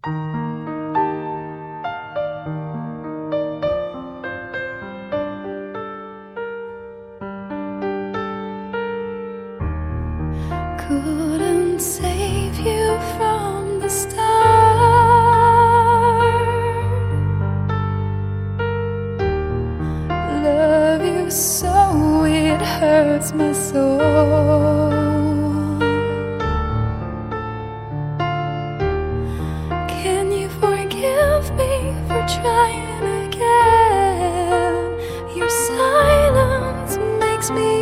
Couldn't save you from the start. Love you so it hurts my soul. Can you forgive me for trying again? Your silence makes me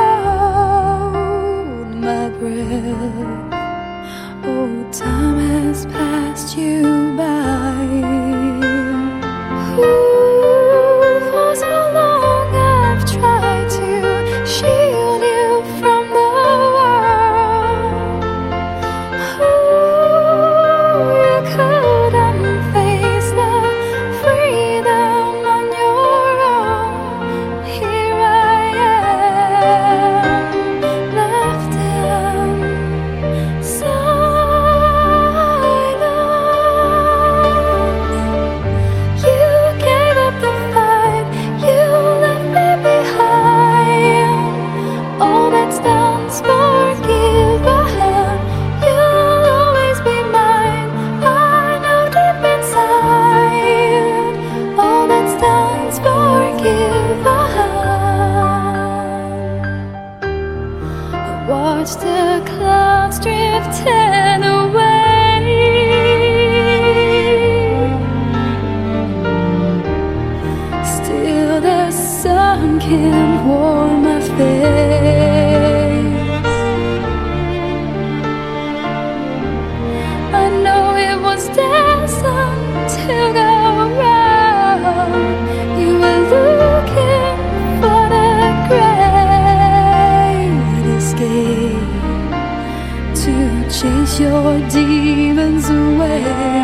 hold my breath. Oh, time has passed you by. Ooh, for so long I've tried to shield you from the world. Ooh, you couldn't face the freedom on your own. Here I am, left in silence. You gave up the fight, you left me behind. All that's done's forgiven. You'll always be mine. I know deep inside, all that's done's forgiven. I watch the clouds drifting away. Still the sun can warm my face. I know it was destined to go wrong. You were looking for the great escape to chase your demons away.